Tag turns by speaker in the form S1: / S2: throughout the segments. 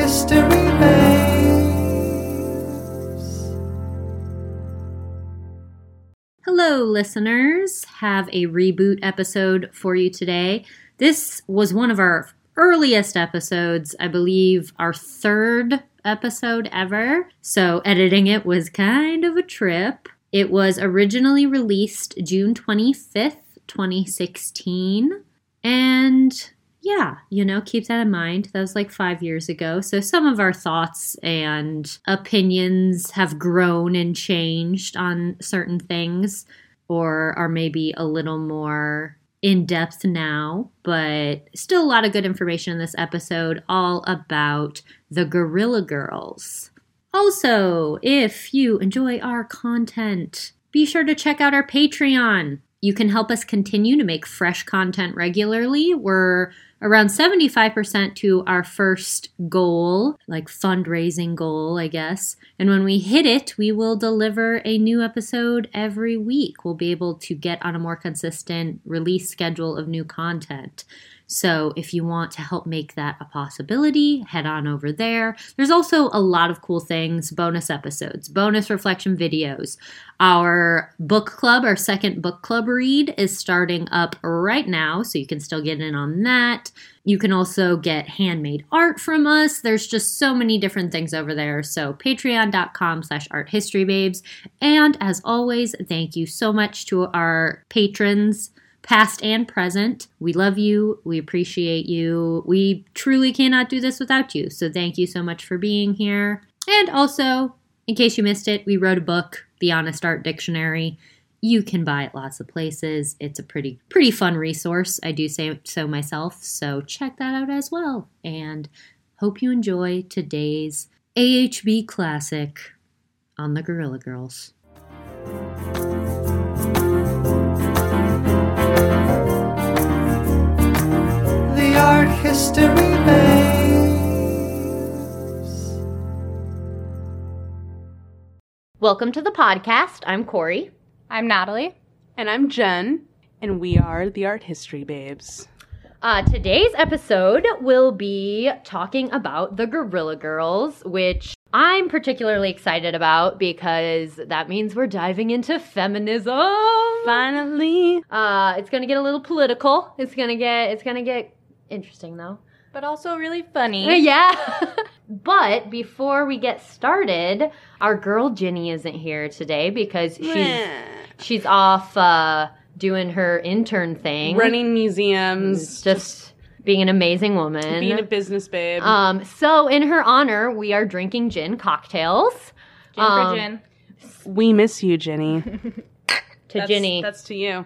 S1: History Babes.
S2: Hello, listeners. Have a reboot episode for you today. This was one of our earliest episodes, I believe our third episode ever. So editing it was kind of a trip. It was originally released June 25th, 2016. And yeah, keep that in mind. That was like 5 years ago. So some of our thoughts and opinions have grown and changed on certain things, or are maybe a little more in depth now, but still a lot of good information in this episode all about the Guerrilla Girls. Also, if you enjoy our content, be sure to check out our Patreon. You can help us continue to make fresh content regularly. We're around 75% to our first goal, like fundraising goal, I guess. And when we hit it, we will deliver a new episode every week. We'll be able to get on a more consistent release schedule of new content. So if you want to help make that a possibility, head on over there. There's also a lot of cool things, bonus episodes, bonus reflection videos. Our book club, our second book club read is starting up right now, so you can still get in on that. You can also get handmade art from us. There's just so many different things over there. So patreon.com/arthistorybabes. And as always, thank you so much to our patrons, past and present. We love you. We appreciate you. We truly cannot do this without you. So thank you so much for being here. And also, in case you missed it, we wrote a book, The Honest Art Dictionary. You can buy it lots of places. It's a pretty fun resource. I do say so myself. So check that out as well. And hope you enjoy today's AHB classic on the Guerrilla Girls.
S1: Art History Babes.
S2: Welcome to the podcast. I'm Corey.
S3: I'm Natalie.
S4: And I'm Jen. And we are the Art History Babes.
S2: Today's episode will be talking about the Guerrilla Girls, which I'm particularly excited about because that means we're diving into feminism.
S4: Finally.
S2: It's gonna get a little political. It's gonna get interesting, though.
S3: But also really funny.
S2: Yeah. But before we get started, our girl Ginny isn't here today because she's off doing her intern thing.
S4: Running museums.
S2: Just being an amazing woman.
S4: Being a business babe.
S2: So in her honor, we are drinking gin cocktails.
S3: Gin for gin.
S4: We miss you, Ginny.
S2: Ginny.
S4: That's to you.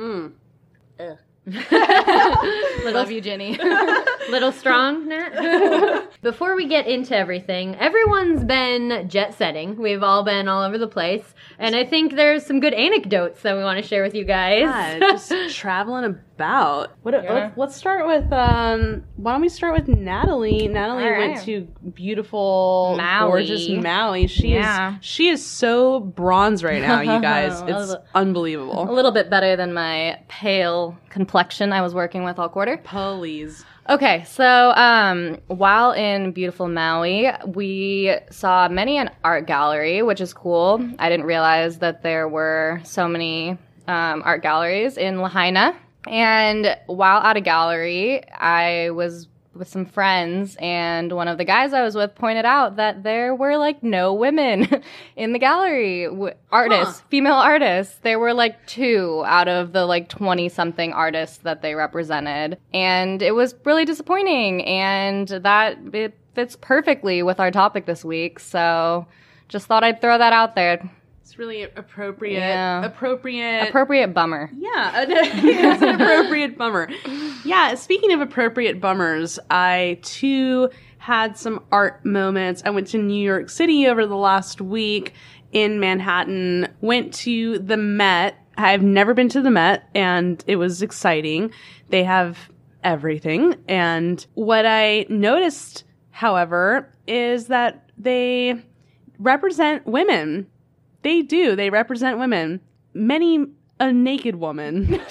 S3: Love you, Ginny.
S2: Little strong, Nat? Before we get into everything, everyone's been jet setting. We've all been all over the place. And I think there's some good anecdotes that we want to share with you guys.
S4: Yeah, just traveling about. Let's start with, why don't we start with Natalie? Natalie went to beautiful, gorgeous Maui. She is so bronze right now, you guys. It's unbelievable.
S3: A little bit better than my pale complexion I was working with all quarter.
S4: Please.
S3: Okay, so while in beautiful Maui, we saw many an art gallery, which is cool. I didn't realize that there were so many art galleries in Lahaina. And while at a gallery, I was with some friends, and one of the guys I was with pointed out that there were, like, no women in the gallery. Artists, female artists. There were, like, 2 out of the, like, 20-something artists that they represented. And it was really disappointing, and it fits perfectly with our topic this week, so just thought I'd throw that out there.
S4: It's really appropriate.
S3: Yeah.
S4: Appropriate
S3: bummer.
S4: Yeah, it's an appropriate bummer. Yeah, speaking of appropriate bummers, I, too, had some art moments. I went to New York City over the last week in Manhattan, went to the Met. I've never been to the Met, and it was exciting. They have everything. And what I noticed, however, is that they represent women. They do. They represent women. Many a naked woman.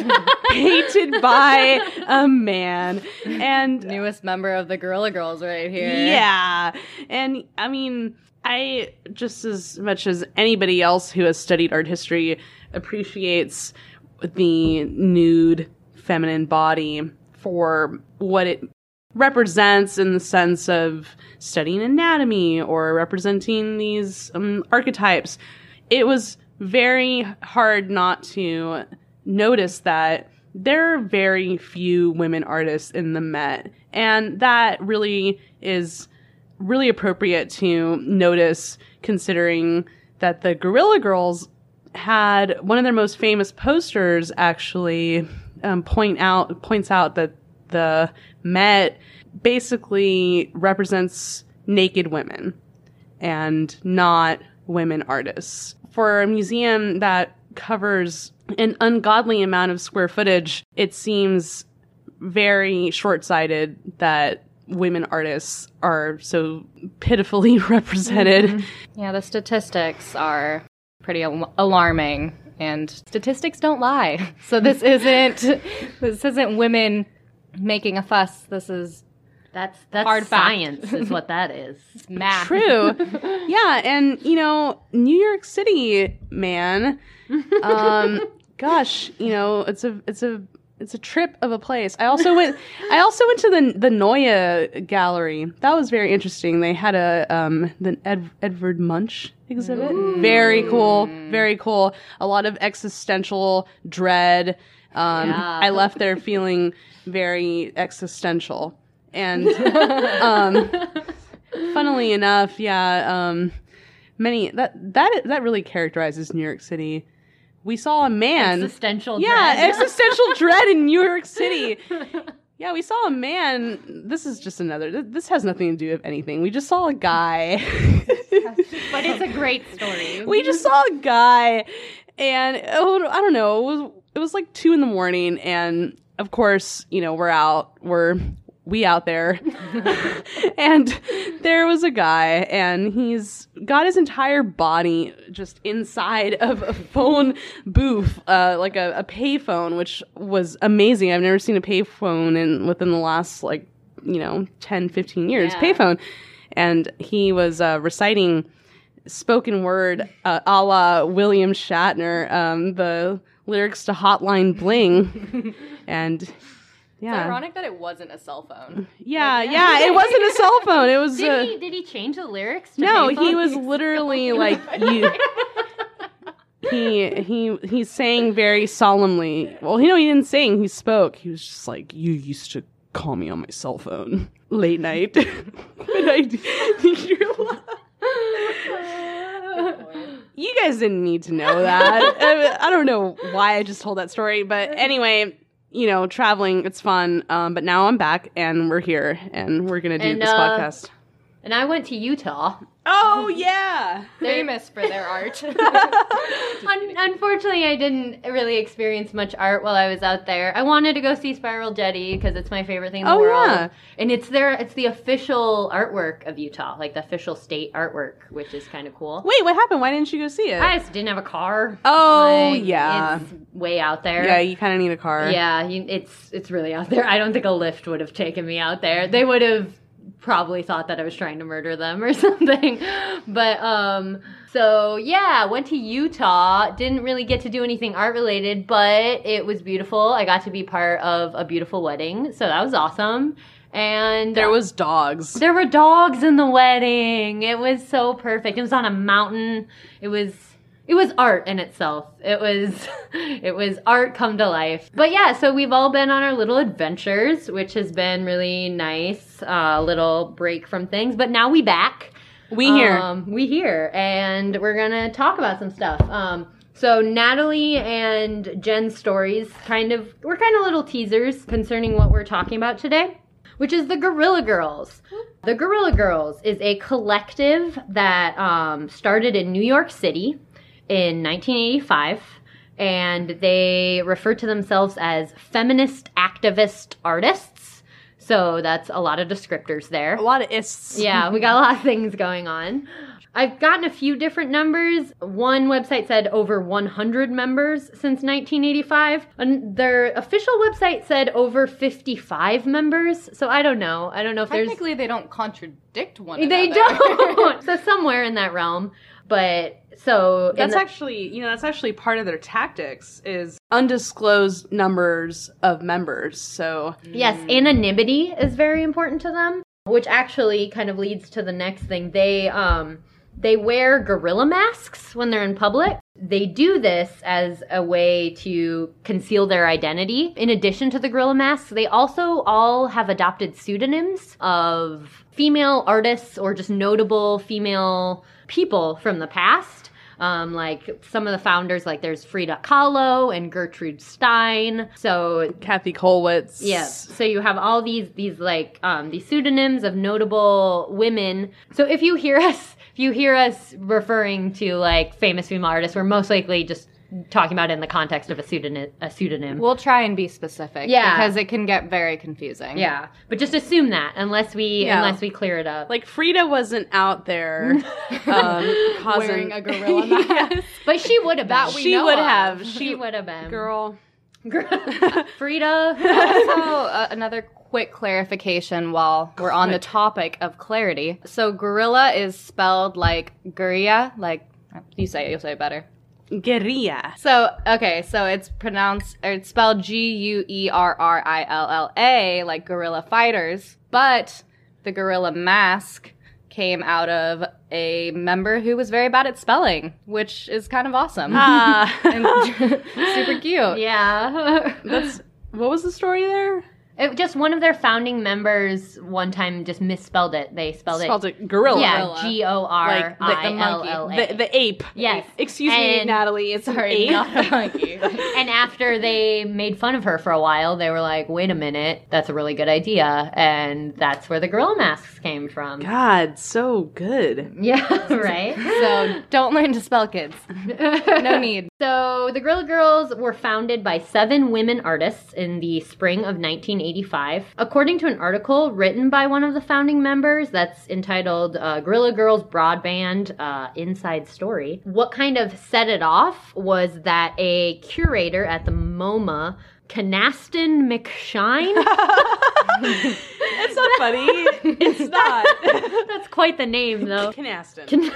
S4: painted by a man. And
S3: Newest member of the Gorilla Girls right here.
S4: yeah. And I mean, I, just as much as anybody else who has studied art history, appreciates the nude feminine body for what it represents in the sense of studying anatomy or representing these archetypes. It was very hard not to notice that there are very few women artists in the Met, and that really is really appropriate to notice, considering that the Gorilla Girls had one of their most famous posters actually points out that the Met basically represents naked women and not women artists. For a museum that covers an ungodly amount of square footage, it seems very short-sighted that women artists are so pitifully represented.
S3: Yeah, the statistics are pretty alarming, and statistics don't lie. So this isn't women making a fuss.
S2: That's
S3: hard fact.
S2: science is what that is.
S3: Math.
S4: True. Yeah, and New York City, man. Gosh, it's a trip of a place. I also went to the Neue Gallery. That was very interesting. They had the Edvard Munch exhibit. Very cool. Very cool. A lot of existential dread. I left there feeling very existential. And funnily enough, many that really characterizes New York City. We saw a man.
S2: Existential
S4: dread in New York City. Yeah, we saw a man. This is just this has nothing to do with anything. We just saw a guy.
S2: But it's a great story.
S4: We just saw a guy, and I don't know. It was like 2 a.m, and of course, we out there. And there was a guy, and he's got his entire body just inside of a phone booth, like a payphone, which was amazing. I've never seen a payphone within the last 10, 15 years. Yeah. Payphone. And he was reciting spoken word a la William Shatner, the lyrics to Hotline Bling. And yeah.
S3: It's ironic that it wasn't a cell phone.
S4: Yeah, it wasn't a cell phone. It was.
S2: Did he change the lyrics to
S4: No,
S2: payphone?
S4: He was literally like you. He's saying very solemnly. Well, he didn't sing. He spoke. He was just like, "You used to call me on my cell phone late night." You guys didn't need to know that. I don't know why I just told that story, but anyway. Traveling, it's fun. But now I'm back, and we're here, and we're going to do this podcast.
S2: And I went to Utah.
S4: Oh, yeah!
S3: Famous for their art.
S2: Unfortunately, I didn't really experience much art while I was out there. I wanted to go see Spiral Jetty because it's my favorite thing in the world. Yeah. And it's the official artwork of Utah, like the official state artwork, which is kind of cool.
S4: Wait, what happened? Why didn't you go see it?
S2: I just didn't have a car.
S4: Oh, yeah.
S2: It's way out there.
S4: Yeah, you kind of need a car.
S2: Yeah, it's really out there. I don't think a Lyft would have taken me out there. They would have probably thought that I was trying to murder them or something. But, so yeah, went to Utah. Didn't really get to do anything art related, but it was beautiful. I got to be part of a beautiful wedding, so that was awesome. And
S4: there was dogs.
S2: There were dogs in the wedding. It was so perfect. It was on a mountain. It was art in itself. It was art come to life. But yeah, so we've all been on our little adventures, which has been really nice. A little break from things. But now we back. We here. And we're going to talk about some stuff. So Natalie and Jen's stories were kind of little teasers concerning what we're talking about today, which is the Gorilla Girls. The Gorilla Girls is a collective that started in New York City in 1985, and they refer to themselves as feminist activist artists. So that's a lot of descriptors there.
S4: A lot of ists.
S2: Yeah, we got a lot of things going on. I've gotten a few different numbers. One website said over 100 members since 1985. And their official website said over 55 members. So I don't know. I don't know if there's...
S3: Technically, they don't contradict one another.
S2: They don't. So somewhere in that realm. But so...
S4: That's actually part of their tactics is undisclosed numbers of members. So
S2: Yes, anonymity is very important to them, which actually kind of leads to the next thing. They wear gorilla masks when they're in public. They do this as a way to conceal their identity. In addition to the gorilla masks, they also all have adopted pseudonyms of female artists or just notable female people from the past. Like some of the founders, like there's Frida Kahlo and Gertrude Stein. So
S4: Kathy Kollwitz.
S2: yes, so you have all these pseudonyms of notable women. So if you hear us referring to like famous female artists, we're most likely just talking about it in the context of a pseudonym.
S3: We'll try and be specific.
S2: Yeah.
S3: Because it can get very confusing.
S2: Yeah, but just assume that unless we clear it up.
S4: Like Frida wasn't out there
S3: Wearing a gorilla mask.
S2: But she would have been.
S3: we
S4: She
S3: know
S4: would
S3: of.
S4: have.
S2: She would have been.
S4: Girl.
S2: Frida.
S3: Also, another quick clarification while we're on the topic of clarity. So gorilla is spelled like guerilla, like you'll say it better.
S4: Guerrilla.
S3: So, okay, so it's spelled Guerrilla, like guerrilla fighters, but the gorilla mask came out of a member who was very bad at spelling, which is kind of awesome. And super cute.
S2: Yeah.
S4: What was the story there?
S2: Just one of their founding members one time just misspelled it. They spelled
S4: it gorilla.
S2: Yeah,
S3: Gorilla.
S2: Gorilla.
S4: The ape.
S2: Yes.
S4: Excuse me,
S2: And-
S4: Natalie. It's
S3: Sorry,
S4: an ape.
S3: not a monkey.
S2: And after they made fun of her for a while, they were like, wait a minute, that's a really good idea. And that's where the gorilla masks came from.
S4: God, so good.
S2: Yeah, right?
S3: So don't learn to spell, kids. No need.
S2: So the Gorilla Girls were founded by 7 women artists in the spring of 1985. According to an article written by one of the founding members that's entitled Gorilla Girls Broadband Inside Story, what kind of set it off was that a curator at the MoMA, Canaston McShine.
S4: It's not funny. It's not.
S2: That's quite the name, though.
S4: Canaston.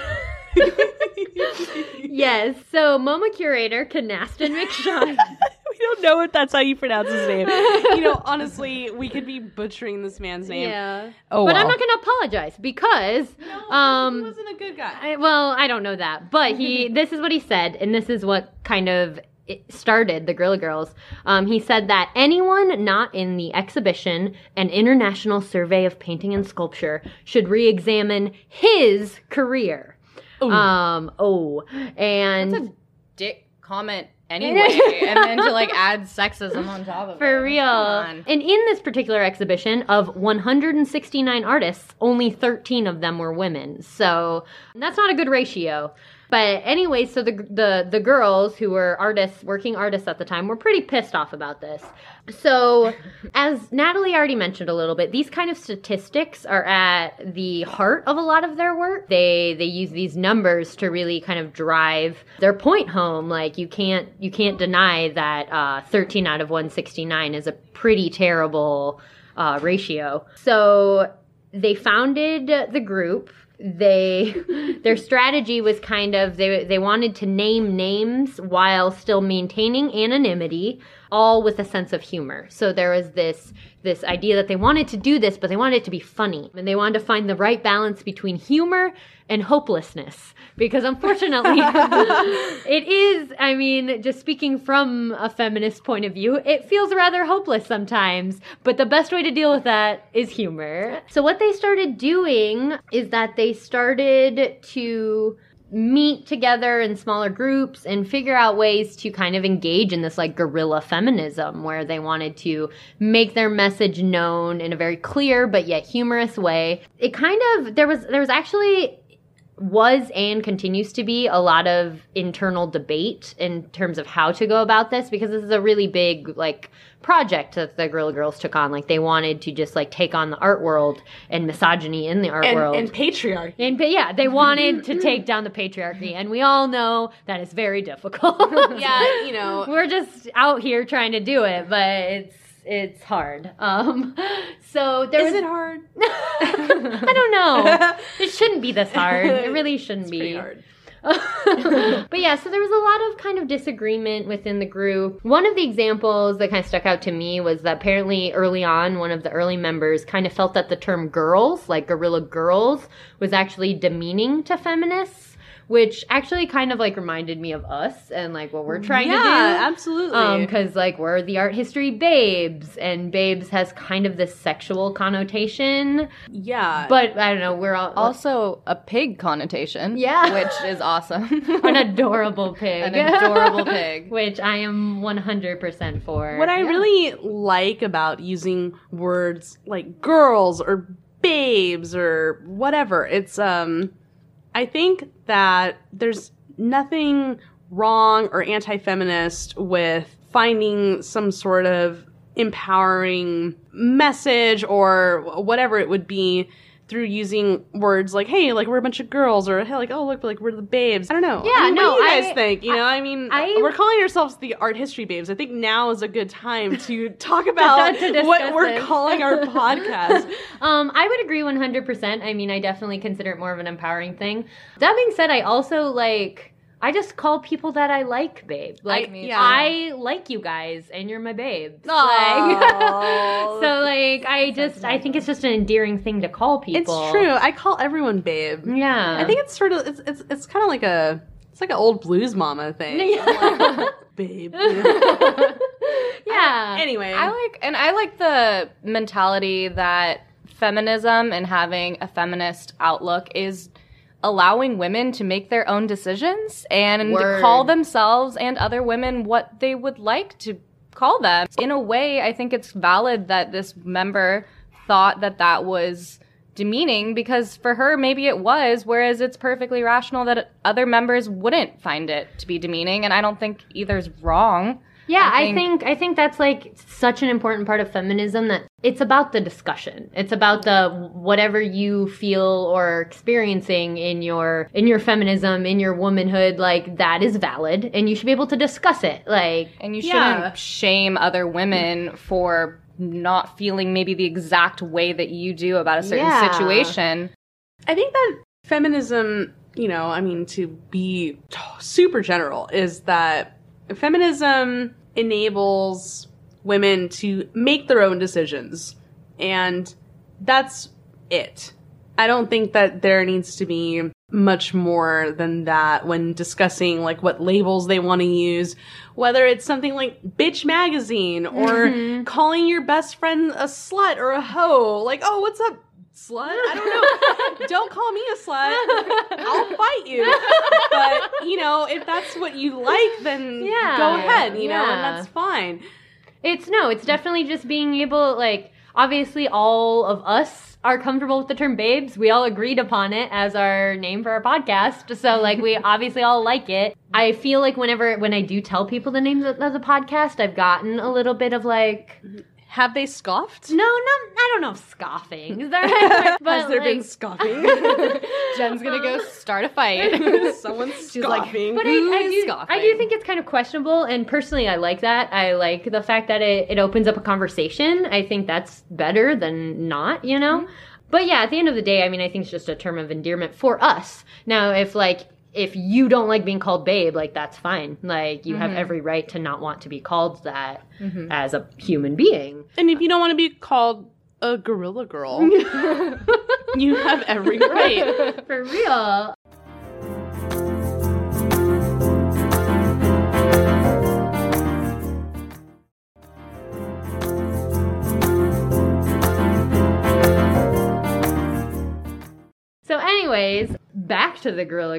S2: Yes, so MoMA curator Canaston McShine.
S4: We don't know if that's how you pronounce his name. Honestly, we could be butchering this man's name.
S2: Yeah.
S4: Oh,
S2: but
S4: well.
S2: I'm not going to apologize because
S4: He wasn't a good guy.
S2: I don't know that. But this is what he said, and this is what kind of it started the Gorilla Girls. He said that anyone not in the exhibition, an international survey of painting and sculpture, should re-examine his career.
S4: Ooh.
S2: And
S3: That's a dick comment anyway. And then to add sexism on top of it.
S2: for real.
S3: Come on.
S2: And in this particular exhibition, of 169 artists, only 13 of them were women. So that's not a good ratio. But anyway, so the girls who were working artists at the time were pretty pissed off about this. So as Natalie already mentioned a little bit, these kind of statistics are at the heart of a lot of their work. They use these numbers to really kind of drive their point home. Like you can't deny that 13 out of 169 is a pretty terrible ratio. So they founded the group. Their strategy was kind of they wanted to name names while still maintaining anonymity, all with a sense of humor. So there was this idea that they wanted to do this, but they wanted it to be funny, and they wanted to find the right balance between humor and hopelessness. Because unfortunately, it is, just speaking from a feminist point of view, it feels rather hopeless sometimes. But the best way to deal with that is humor. So what they started doing is that they started to meet together in smaller groups and figure out ways to kind of engage in this guerrilla feminism, where they wanted to make their message known in a very clear but yet humorous way. It kind of, there was actually was and continues to be a lot of internal debate in terms of how to go about this, because this is a really big, like, project that the Guerrilla Girls took on. Like, they wanted to just, like, take on the art world and misogyny in the art world.
S4: And patriarchy.
S2: And, yeah, they wanted to take down the patriarchy, and we all know that is very difficult.
S4: Yeah, you know.
S2: We're just out here trying to do it, but it's hard. So there
S4: Is it hard?
S2: I don't know. It shouldn't be this hard. It really shouldn't be.
S4: Pretty hard.
S2: But yeah, so there was a lot of kind of disagreement within the group. One of the examples that kind of stuck out to me was that apparently early on, one of the early members kind of felt that the term girls, like Guerrilla Girls, was actually demeaning to feminists, which actually kind of like reminded me of us and like what we're trying to do.
S4: Yeah, absolutely.
S2: Because like we're the art history babes, and babes has kind of this sexual connotation.
S4: Yeah.
S2: But I don't know, we're all
S3: Also a pig connotation.
S2: Yeah.
S3: Which is awesome.
S2: an adorable pig.
S3: An adorable pig.
S2: Which I am 100% for.
S4: What I really like about using words like girls or babes or whatever, it's I think that there's nothing wrong or anti-feminist with finding some sort of empowering message or whatever it would be through using words like, hey, like, we're a bunch of girls, or, hey, like, oh, look, like, we're the babes. I don't know.
S2: Yeah,
S4: I mean,
S2: no,
S4: what do you guys think? You know, I mean,
S2: I-
S4: we're calling ourselves the art history babes. I think now is a good time to talk about
S2: to discuss
S4: what we're
S2: this.
S4: calling our podcast.
S2: I would agree 100%. I mean, I definitely consider it more of an empowering thing. That being said, I also like, I just call people that I like babe. Like, I like you guys, and you're my babes.
S4: Aw.
S2: So, like, I think it's just an endearing thing to call people.
S4: It's true. I call everyone babe.
S2: Yeah.
S4: I think it's sort of, it's kind of like it's like an old blues mama thing. I'm like, babe.
S2: Yeah.
S4: Anyway.
S3: I like the mentality that feminism and having a feminist outlook is allowing women to make their own decisions and
S2: Word.
S3: call themselves and other women what they would like to call them. In a way, I think it's valid that this member thought that that was demeaning, because for her, maybe it was, whereas it's perfectly rational that other members wouldn't find it to be demeaning, and I don't think either's wrong.
S2: Yeah, I think that's like such an important part of feminism, that it's about the discussion. It's about the whatever you feel or experiencing in your feminism, in your womanhood, like that is valid, and you should be able to discuss it. Like,
S3: And you shouldn't shame other women for not feeling maybe the exact way that you do about a certain situation.
S4: I think that feminism, you know, I mean, to be super general, is that feminism enables women to make their own decisions. And that's it. I don't think that there needs to be much more than that when discussing like what labels they want to use, whether it's something like bitch magazine or calling your best friend a slut or a hoe. Like, oh, what's up, slut? I don't know. Don't call me a slut. I'll fight you. But, you know, if that's what you like, then go ahead, you know, and that's fine.
S2: it's definitely just being able, like, obviously all of us are comfortable with the term babes. We all agreed upon it as our name for our podcast. So, like, we obviously all like it. I feel like when I do tell people the name of the podcast, I've gotten a little bit of, like...
S4: Have they scoffed?
S2: No, I don't know if scoffing is that right? But,
S4: Has there
S2: like,
S4: been scoffing?
S3: Jen's gonna go start a fight.
S4: Someone's
S3: She's like,
S4: scoffing.
S2: But
S3: Who
S2: I
S3: is
S2: do
S3: scoffing?
S2: think it's kind of questionable, and personally I like that. I like the fact that it opens up a conversation. I think that's better than not, you know? But yeah, at the end of the day, I mean, I think it's just a term of endearment for us. Now, if you don't like being called babe, like, that's fine. Like, you have every right to not want to be called that as a human being.
S4: And if you don't want to be called a gorilla girl, you have every right.
S2: For real. So anyways, back to the Guerrilla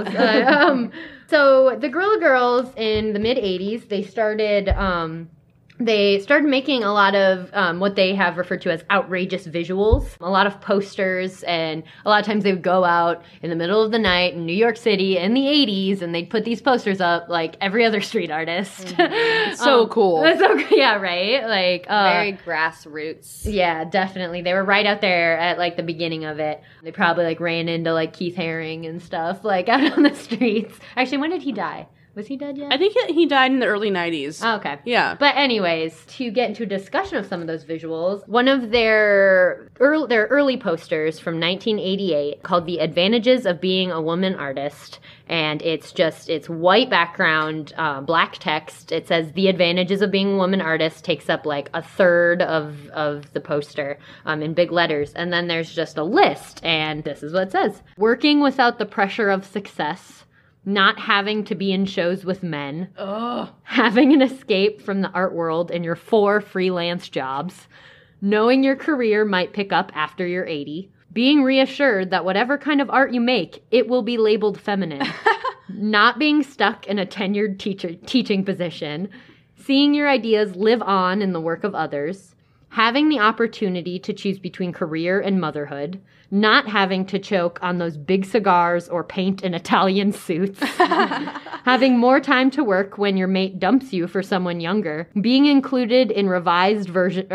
S2: Girls. So the Guerrilla Girls in the mid-'80s, they started they started making a lot of what they have referred to as outrageous visuals, a lot of posters, and a lot of times they would go out in the middle of the night in New York City in the 80s, and they'd put these posters up like every other street artist.
S4: So cool.
S2: That's so, yeah, right? Like
S3: Very grassroots.
S2: yeah, definitely. They were right out there at like the beginning of it. They probably like ran into like Keith Haring and stuff like out on the streets. Actually, when did he die? Was he dead yet?
S4: I think he died in the early 90s.
S2: Oh, okay.
S4: Yeah.
S2: But anyways, to get into a discussion of some of those visuals, one of their early posters from 1988 called The Advantages of Being a Woman Artist. And it's white background, black text. It says The Advantages of Being a Woman Artist takes up like a third of the poster in big letters. And then there's just a list. And this is what it says. Working without the pressure of success. Not having to be in shows with men, having an escape from the art world in your 4 freelance jobs, knowing your career might pick up after you're 80, being reassured that whatever kind of art you make, it will be labeled feminine, not being stuck in a tenured teaching position, seeing your ideas live on in the work of others, having the opportunity to choose between career and motherhood, not having to choke on those big cigars or paint in Italian suits, having more time to work when your mate dumps you for someone younger, being included in revised versions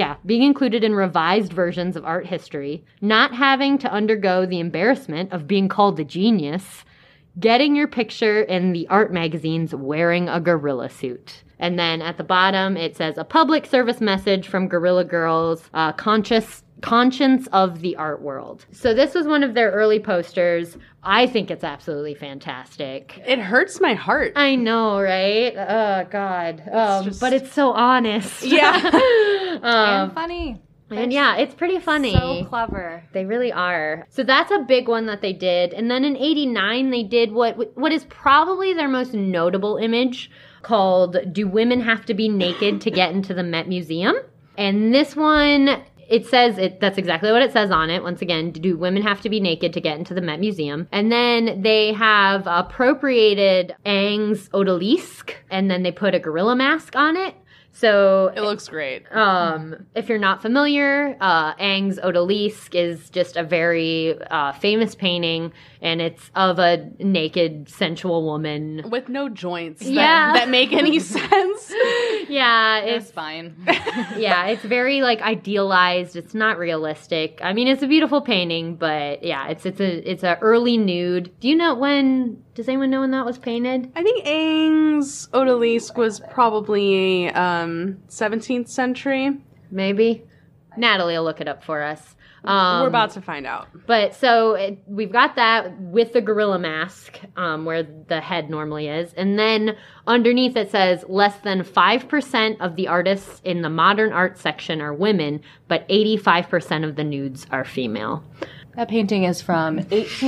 S2: of art history, not having to undergo the embarrassment of being called a genius, getting your picture in the art magazines wearing a gorilla suit. And then at the bottom, it says, a public service message from Guerrilla Girls, conscience of the art world. So this was one of their early posters. I think it's absolutely fantastic.
S4: It hurts my heart.
S2: I know, right? Oh, God. But it's so honest.
S4: Yeah.
S3: And funny.
S2: And yeah, it's pretty funny.
S3: So clever.
S2: They really are. So that's a big one that they did. And then in 89, they did what is probably their most notable image called Do Women Have to Be Naked to Get into the Met Museum? And this one, it says, that's exactly what it says on it. Once again, do women have to be naked to get into the Met Museum? And then they have appropriated Aang's odalisque, and then they put a gorilla mask on it. So
S4: It looks great.
S2: if you're not familiar, Aang's odalisque is just a very famous painting, and it's of a naked, sensual woman.
S4: With no joints
S2: Yeah.
S4: that make any sense.
S2: Yeah,
S3: It's fine.
S2: yeah, it's very like idealized. It's not realistic. I mean, it's a beautiful painting, but yeah, it's a early nude. Does anyone know when that was painted?
S4: I think Aang's odalisque was probably 17th century.
S2: Maybe. Natalie will look it up for us.
S4: We're about to find out.
S2: But so we've got that with the gorilla mask, where the head normally is. And then underneath it says less than 5% of the artists in the modern art section are women, but 85% of the nudes are female.
S3: That painting is from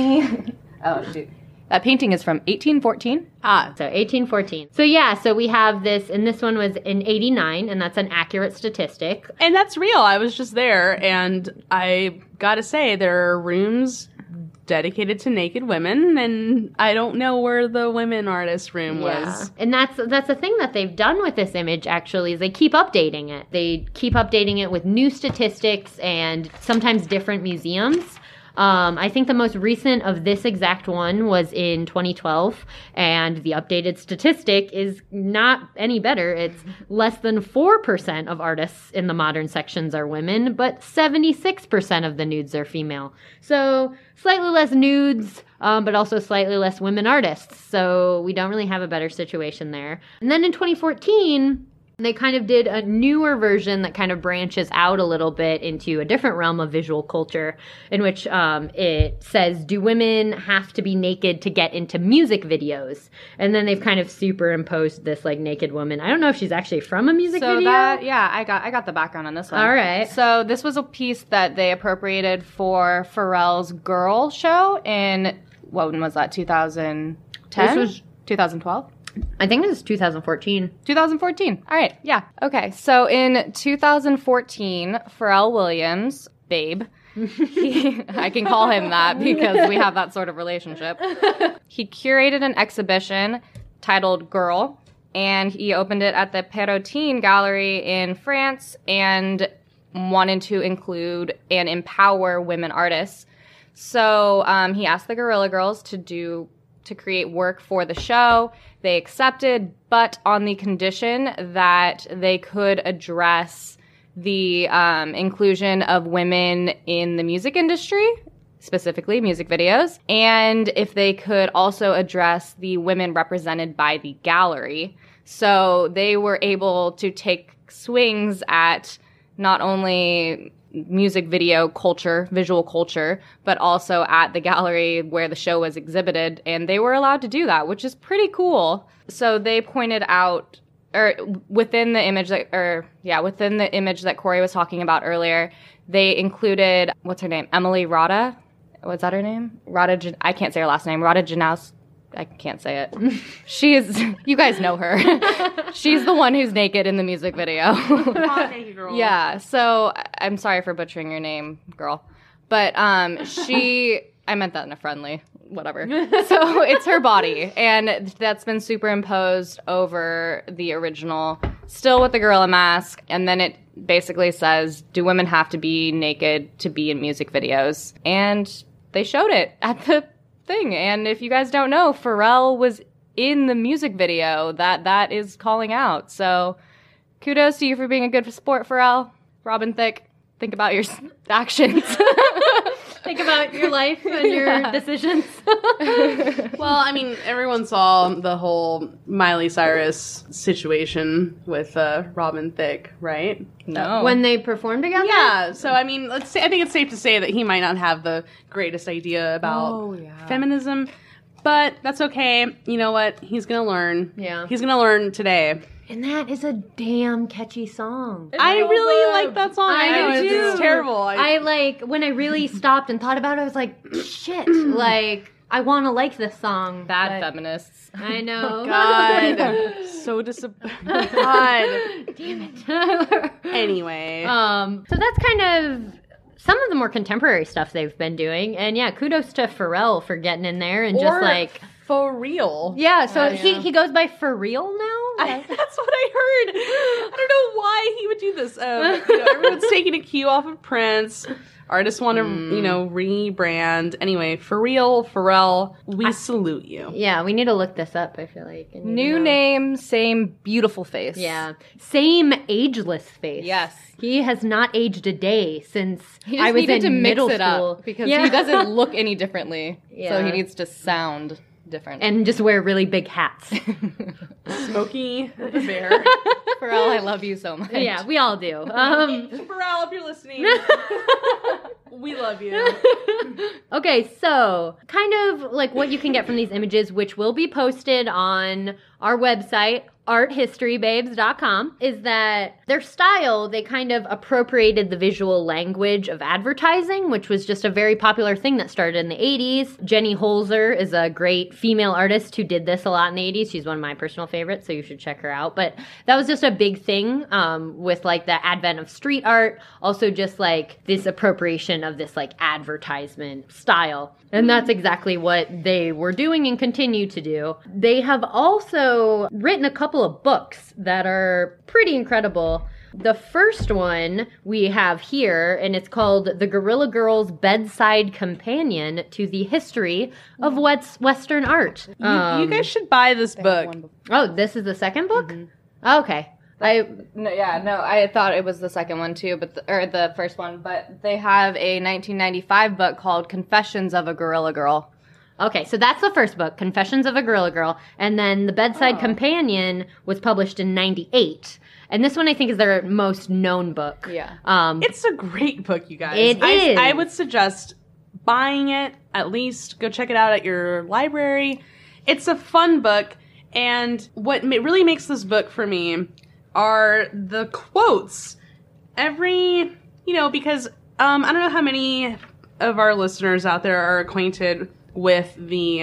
S3: 1814.
S2: So 1814. So yeah, so we have this, and this one was in 89, and that's an accurate statistic.
S4: And that's real. I was just there, and I gotta say, there are rooms dedicated to naked women, and I don't know where the women artist room was.
S2: And that's the thing that they've done with this image, actually, is they keep updating it. They keep updating it with new statistics and sometimes different museums. I think the most recent of this exact one was in 2012, and the updated statistic is not any better. It's less than 4% of artists in the modern sections are women, but 76% of the nudes are female. So slightly less nudes, but also slightly less women artists. So we don't really have a better situation there. And then in 2014... they kind of did a newer version that kind of branches out a little bit into a different realm of visual culture, in which it says, do women have to be naked to get into music videos? And then they've kind of superimposed this like naked woman. I don't know if she's actually from a music video.
S3: I got the background on this one.
S2: All right.
S3: So this was a piece that they appropriated for Pharrell's Girl show in, when was that, 2010?
S2: This was
S3: 2012?
S2: I think it was 2014.
S3: 2014. All right. Yeah. Okay. So in 2014, Pharrell Williams, Babe, I can call him that because we have that sort of relationship. He curated an exhibition titled Girl, and he opened it at the Perrotin Gallery in France and wanted to include and empower women artists. So he asked the Guerrilla Girls to create work for the show. They accepted, but on the condition that they could address the inclusion of women in the music industry, specifically music videos, and if they could also address the women represented by the gallery. So they were able to take swings at not only music video culture, visual culture, but also at the gallery where the show was exhibited, and they were allowed to do that, which is pretty cool. So they pointed out, within the image that Corey was talking about earlier, they included, what's her name? Emily Rada? What's that her name? I can't say her last name. Rada Janaus. I can't say it. You guys know her. She's the one who's naked in the music video.
S4: Hot naked girl.
S3: Yeah, so I'm sorry for butchering your name, girl. But I meant that in a friendly, whatever. So it's her body, and that's been superimposed over the original, still with the gorilla mask, and then it basically says, do women have to be naked to be in music videos? And they showed it at the thing. And if you guys don't know, Pharrell was in the music video that is calling out. So kudos to you for being a good sport, Pharrell. Robin Thicke, think about your actions.
S2: Think about your life and your decisions.
S4: Well, I mean, everyone saw the whole Miley Cyrus situation with Robin Thicke, right?
S3: No.
S2: When they performed together?
S4: Yeah, so I mean, I think it's safe to say that he might not have the greatest idea about feminism, but that's okay. You know what? He's gonna learn.
S2: Yeah.
S4: He's gonna learn today.
S2: And that is a damn catchy song.
S4: I really like that song.
S2: I
S4: know
S2: do too.
S4: It's terrible.
S2: I like, when I really stopped and thought about it, I was like, shit, like, I want to like this song.
S3: Bad
S2: but
S3: feminists.
S2: I know.
S4: God. So disappointed. God.
S2: Damn it.
S4: Anyway.
S2: So that's kind of some of the more contemporary stuff they've been doing. And yeah, kudos to Pharrell for getting in there and just like...
S4: For real.
S2: Yeah, so he goes by For Real now?
S4: That's what I heard. I don't know why he would do this. Everyone's taking a cue off of Prince. Artists want to, rebrand. Anyway, For Real, Pharrell, we salute you.
S2: Yeah, we need to look this up, I feel like. And,
S3: New name, same beautiful face.
S2: Yeah. Same ageless face.
S3: Yes.
S2: He has not aged a day since
S3: He
S2: I
S3: just
S2: was
S3: needed
S2: in
S3: to mix
S2: middle
S3: it
S2: school.
S3: up because
S2: Yeah.
S3: he doesn't look any differently.
S2: Yeah.
S3: So he needs to sound different.
S2: And just wear really big hats.
S4: Smokey the Bear.
S3: Pharrell, I love you so much.
S2: Yeah, we all do.
S4: Pharrell, if you're listening, we love you.
S2: Okay, so kind of like what you can get from these images, which will be posted on our website, arthistorybabes.com, is that their style, they kind of appropriated the visual language of advertising, which was just a very popular thing that started in the 80s. Jenny Holzer is a great female artist who did this a lot in the 80s. She's one of my personal favorites, so you should check her out. But that was just a big thing with like the advent of street art, also just like this appropriation of this like advertisement style. And that's exactly what they were doing and continue to do. They have also written a couple of books that are pretty incredible. The first one we have here, and it's called The Guerrilla Girls Bedside Companion to the History of Western Art.
S4: You guys should buy this book.
S2: Oh, this is the second book? Okay.
S3: I thought it was the second one too, or the first one, but they have a 1995 book called Confessions of a Guerrilla Girl.
S2: Okay, so that's the first book, Confessions of a Guerrilla Girl, and then The Bedside Companion was published in 98. And this one I think is their most known book.
S3: Yeah.
S4: It's a great book, you guys.
S2: It is.
S4: I would suggest buying it, at least go check it out at your library. It's a fun book, and what really makes this book for me are the quotes. Because I don't know how many of our listeners out there are acquainted with the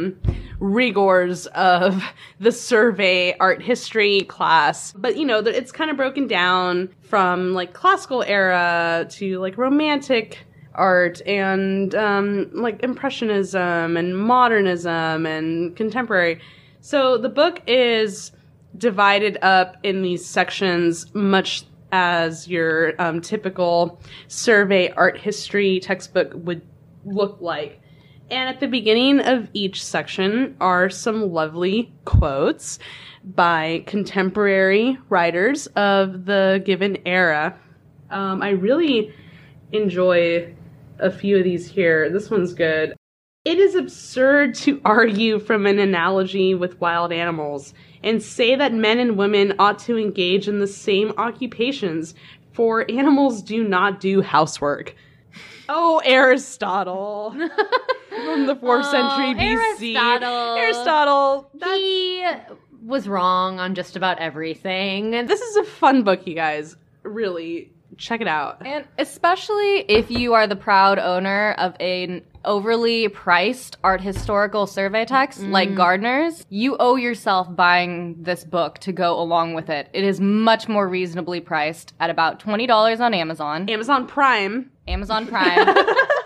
S4: rigors of the survey art history class. But, it's kind of broken down from, like, classical era to, like, romantic art and, like, impressionism and modernism and contemporary. So the book is divided up in these sections, much as your typical survey art history textbook would look like. And at the beginning of each section are some lovely quotes by contemporary writers of the given era. I really enjoy a few of these here. This one's good. It is absurd to argue from an analogy with wild animals and say that men and women ought to engage in the same occupations, for animals do not do housework. Oh, Aristotle. From the 4th century BC. Aristotle.
S5: He was wrong on just about everything.
S4: This is a fun book, you guys. Really, check it out.
S3: And especially if you are the proud owner of an overly priced art historical survey text like Gardner's, you owe yourself buying this book to go along with it. It is much more reasonably priced at about $20 on Amazon.
S4: Amazon Prime.
S3: Amazon Prime.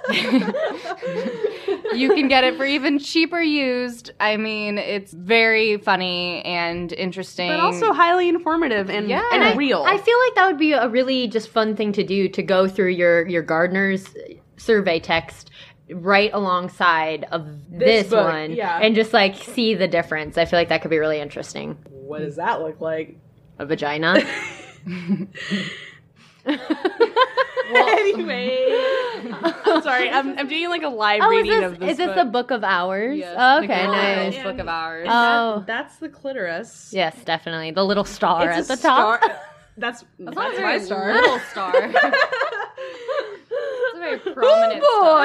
S3: You can get it for even cheaper used. I mean, it's very funny and interesting.
S4: But also highly informative and real.
S5: I feel like that would be a really just fun thing to do, to go through your Gardner's survey text right alongside of this
S4: book,
S5: one
S4: yeah.
S5: and just like see the difference. I feel like that could be really interesting.
S4: What does that look like?
S5: A vagina.
S4: Anyway, I'm sorry. I'm doing like a live reading of this.
S5: Is this
S4: book.
S5: the Book of Hours?
S3: Yes,
S5: Oh,
S3: the
S5: okay,
S3: Good
S5: nice.
S3: Girls Book of Hours.
S5: Oh,
S4: That's the clitoris.
S5: yes, definitely. The little star
S4: It's
S5: at
S4: a
S5: the top.
S4: star. That's
S3: not a
S4: my
S3: very
S4: star.
S3: little star. It's a very prominent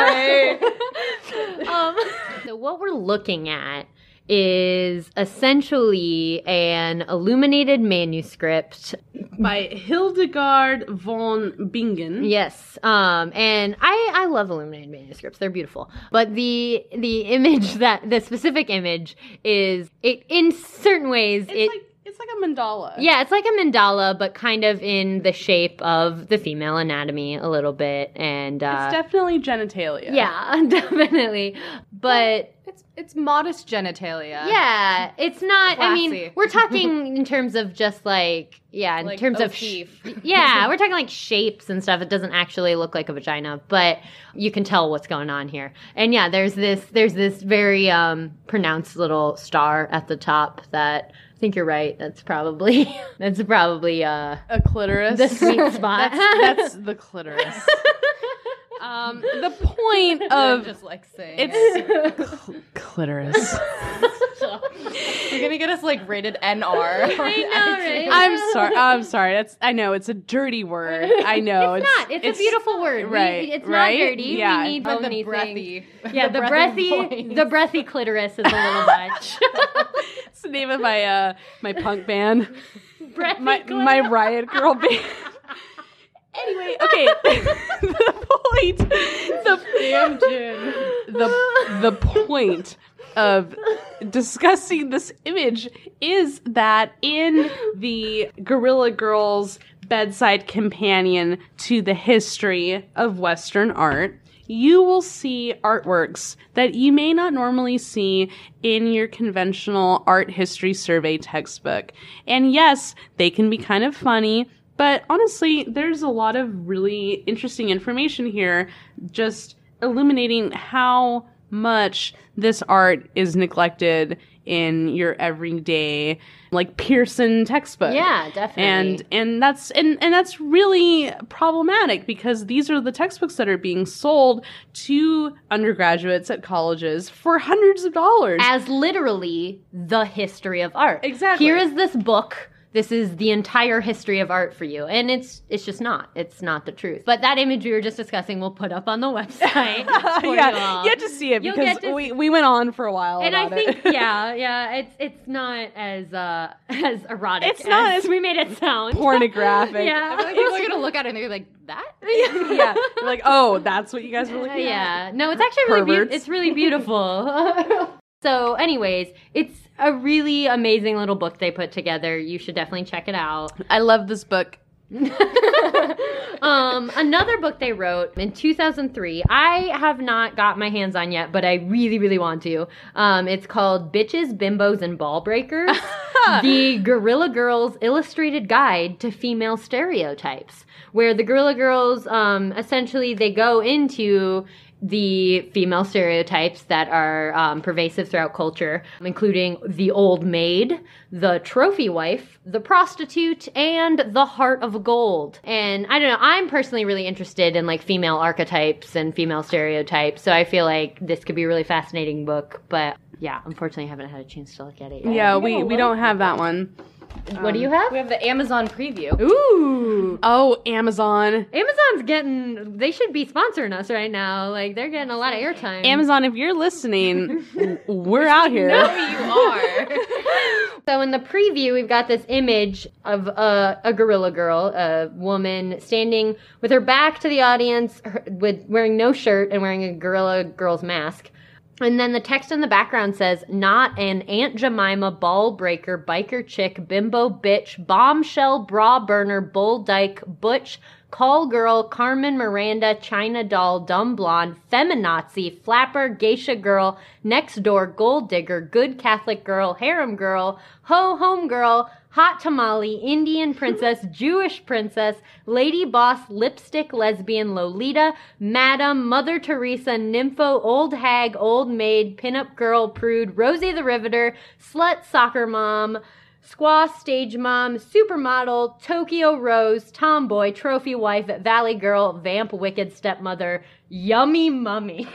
S3: star.
S5: So what we're looking at is essentially an illuminated manuscript.
S4: By Hildegard von Bingen.
S5: Yes, and I love illuminated manuscripts; they're beautiful. But the image the specific image is it in certain ways
S4: It's like a mandala.
S5: yeah, it's like a mandala, but kind of in the shape of the female anatomy a little bit, and
S4: It's definitely genitalia.
S5: yeah, definitely. But
S3: It's modest genitalia.
S5: yeah, it's not. I mean,
S3: Classy.
S5: we're talking in terms of just like in
S3: Like
S5: terms of
S3: O'Keeffe.
S5: yeah, we're talking like shapes and stuff. It doesn't actually look like a vagina, but you can tell what's going on here. And yeah, there's this very pronounced little star at the top that. I think you're right. That's probably
S4: A clitoris.
S5: the sweet spot.
S4: That's the clitoris. The point of
S3: just like saying
S4: it's clitoris.
S3: You're gonna get us like rated NR.
S5: I know, right?
S4: I'm sorry. I know it's a dirty word. I know
S5: It's not. It's a beautiful word.
S4: right,
S5: It's
S4: right?
S5: not dirty.
S4: Yeah.
S5: We need
S3: But the
S5: bony
S3: breathy.
S5: things. Yeah, the breathy clitoris is a little much.
S4: It's the name of my my punk band.
S5: Breathy
S4: My Riot Girl band. Anyway, okay. The point of discussing this image is that in the Guerrilla Girls bedside companion to the history of Western art, you will see artworks that you may not normally see in your conventional art history survey textbook. And yes, they can be kind of funny, but honestly, there's a lot of really interesting information here, just illuminating how much this art is neglected in your everyday, like Pearson textbook.
S5: Yeah, definitely.
S4: And that's really problematic because these are the textbooks that are being sold to undergraduates at colleges for hundreds of dollars.
S5: As literally the history of art.
S4: Exactly.
S5: Here is this book. This is the entire history of art for you. And it's just not. It's not the truth. But that image we were just discussing we'll put up on the website for you all.
S4: You have to see it
S5: You'll
S4: because
S5: get to
S4: we went on for a while
S5: And
S4: about
S5: I think,
S4: it.
S5: it's not as erotic
S4: It's not
S5: as
S4: as
S5: we made it sound.
S4: pornographic.
S5: Yeah.
S3: Like people are gonna look at it and they're like, that?
S4: Yeah. They're like, oh, that's what you guys were looking at?
S5: Yeah. No, it's actually really
S4: Perverts.
S5: it's really beautiful. So, anyways, it's a really amazing little book they put together. You should definitely check it out.
S4: I love this book
S5: Another book they wrote in 2003, I have not got my hands on yet, but I really, really want to. It's called Bitches, Bimbos, and Ball Breakers, The Guerrilla Girls Illustrated Guide to Female Stereotypes, where the Guerrilla Girls, essentially, they go into the female stereotypes that are pervasive throughout culture, including the old maid, the trophy wife, the prostitute, and the heart of gold. And I don't know, I'm personally really interested in like female archetypes and female stereotypes, so I feel like this could be a really fascinating book, but yeah, unfortunately I haven't had a chance to look at it yet.
S4: Yeah, we don't have that one.
S5: What do you have?
S3: We have the Amazon preview.
S5: Ooh!
S4: Oh, Amazon.
S5: They should be sponsoring us right now. Like, they're getting a lot of airtime.
S4: Amazon, if you're listening, we're out here.
S3: No, you are.
S5: So in the preview, we've got this image of a gorilla girl, a woman standing with her back to the audience, with wearing no shirt and wearing a gorilla girl's mask. And then the text in the background says, not an Aunt Jemima, ball breaker, biker chick, bimbo bitch, bombshell, bra burner, bull dyke, butch, call girl, Carmen Miranda, China doll, dumb blonde, feminazi, flapper, geisha girl, next door, gold digger, good Catholic girl, harem girl, ho home girl, hot tamale, Indian princess, Jewish princess, lady boss, lipstick lesbian, Lolita, madam, Mother Teresa, nympho, old hag, old maid, pinup girl, prude, Rosie the Riveter, slut, soccer mom, squaw, stage mom, supermodel, Tokyo Rose, tomboy, trophy wife, valley girl, vamp, wicked stepmother, yummy mummy.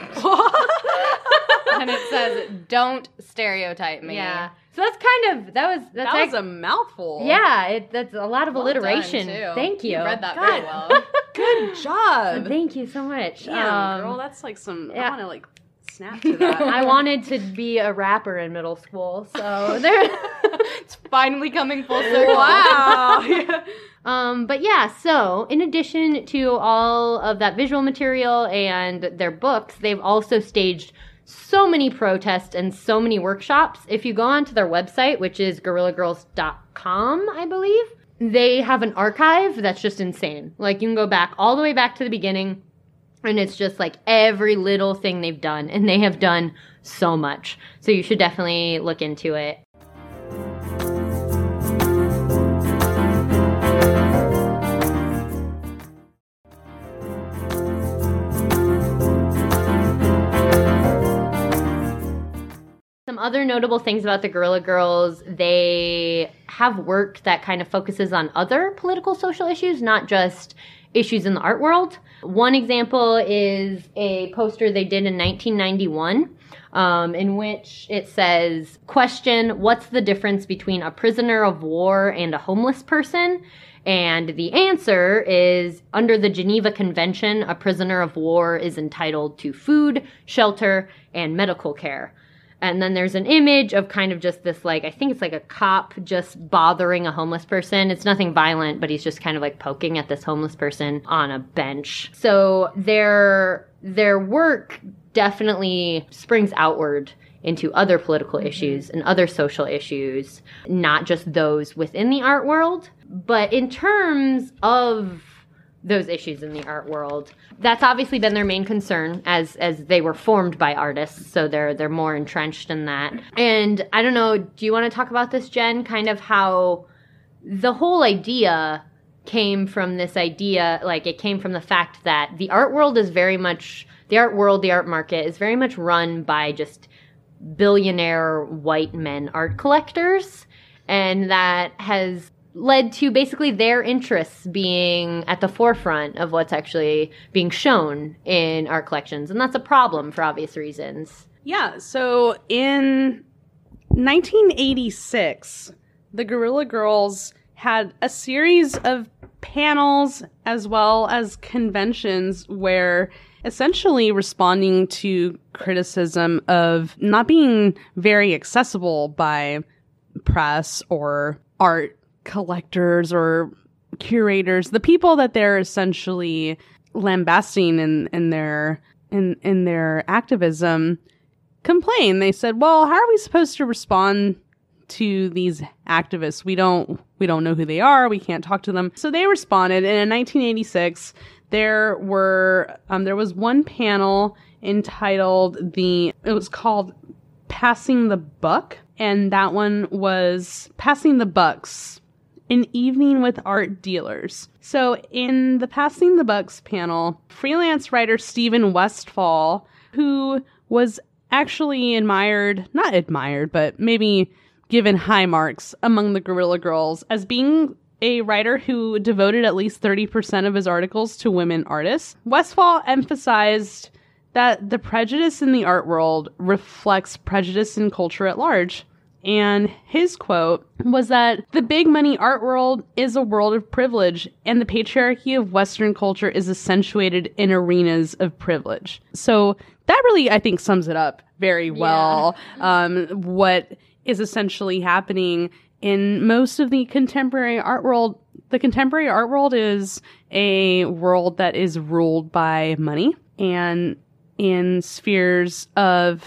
S3: And it says, don't stereotype me.
S5: Yeah. So that's kind of, that was
S4: a mouthful.
S5: Yeah, that's a lot of
S3: Well
S5: alliteration.
S3: done, too.
S5: Thank you.
S3: You read that very
S4: God.
S3: well.
S4: Good job.
S5: Thank you so much.
S4: Damn, girl, that's like some,
S5: yeah.
S4: I want to like snap to that.
S5: I wanted to be a rapper in middle school, so there.
S3: It's finally coming full circle.
S4: Wow.
S5: But yeah, so in addition to all of that visual material and their books, they've also staged so many protests and so many workshops. If you go onto their website, which is gorillagirls.com, I believe, they have an archive that's just insane. Like, you can go back all the way back to the beginning, and it's just like every little thing they've done, and they have done so much. So you should definitely look into it. Some other notable things about the Guerrilla Girls, they have work that kind of focuses on other political social issues, not just issues in the art world. One example is a poster they did in 1991, in which it says, question, what's the difference between a prisoner of war and a homeless person? And the answer is, under the Geneva Convention, a prisoner of war is entitled to food, shelter, and medical care. And then there's an image of kind of just this, like, I think it's like a cop just bothering a homeless person. It's nothing violent, but he's just kind of like poking at this homeless person on a bench. So their work definitely springs outward into other political issues and other social issues, not just those within the art world. But in terms of those issues in the art world, that's obviously been their main concern as they were formed by artists, so they're more entrenched in that. And I don't know, do you want to talk about this, Jen? Kind of how the whole idea came from this idea, like it came from the fact that the art world is very much, the art market is very much run by just billionaire white men art collectors, and that has led to basically their interests being at the forefront of what's actually being shown in art collections. And that's a problem for obvious reasons.
S4: Yeah, so in 1986, the Guerrilla Girls had a series of panels as well as conventions where essentially responding to criticism of not being very accessible by press or art collectors or curators, the people that they're essentially lambasting in their activism, complained. They said, well, how are we supposed to respond to these activists. We don't know who they are. We can't talk to them. So they responded, and in 1986, there was one panel entitled it was called Passing the Buck, and that one was Passing the Bucks, an evening with art dealers. So in the Passing the Bucks panel, freelance writer Stephen Westfall, who was actually not admired, but maybe given high marks among the Guerrilla Girls as being a writer who devoted at least 30% of his articles to women artists, Westfall emphasized that the prejudice in the art world reflects prejudice in culture at large. And his quote was that the big money art world is a world of privilege, and the patriarchy of Western culture is accentuated in arenas of privilege. So that really, I think, sums it up very well. What is essentially happening in most of the contemporary art world. The contemporary art world is a world that is ruled by money, and in spheres of,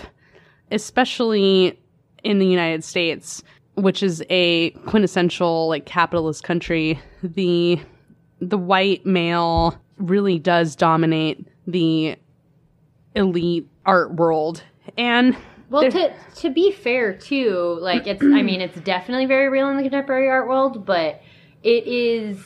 S4: especially in the United States, which is a quintessential like capitalist country, the white male really does dominate the elite art world. And
S5: well, to be fair too, like it's definitely very real in the contemporary art world, but it's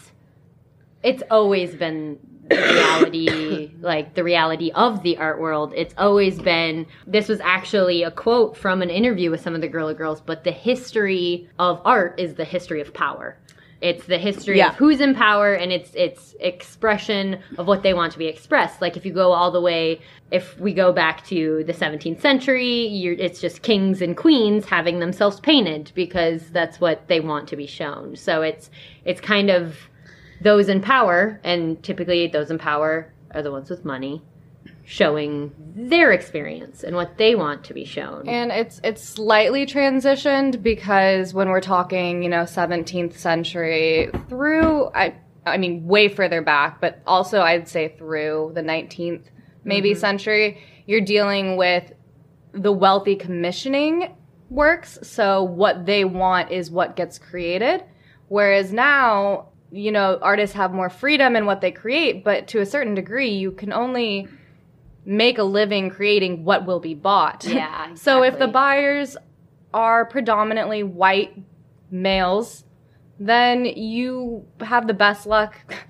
S5: always been the reality, like the reality of the art world. It's always been, this was actually a quote from an interview with some of the Guerrilla Girls, but the history of art is the history of power. It's the history of who's in power, and it's expression of what they want to be expressed. Like if you go all the way, if we go back to the 17th century, it's just kings and queens having themselves painted because that's what they want to be shown. So it's kind of those in power, and typically those in power are the ones with money, showing their experience and what they want to be shown.
S3: And it's slightly transitioned because when we're talking, 17th century through, I mean, way further back, but also I'd say through the 19th maybe century, you're dealing with the wealthy commissioning works. So what they want is what gets created. Whereas now, artists have more freedom in what they create, but to a certain degree, you can only make a living creating what will be bought.
S5: Yeah, exactly.
S3: So if the buyers are predominantly white males, then you have the best luck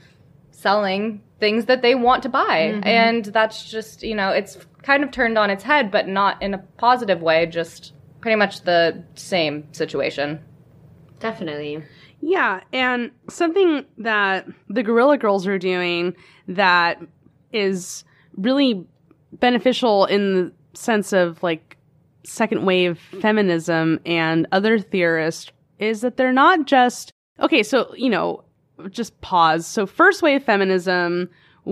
S3: selling things that they want to buy. Mm-hmm. And that's just, it's kind of turned on its head, but not in a positive way, just pretty much the same situation.
S5: Definitely.
S4: Yeah, and something that the Guerrilla Girls are doing that is really beneficial in the sense of like second wave feminism and other theorists is that they're not just, okay, so, just pause. So first wave feminism,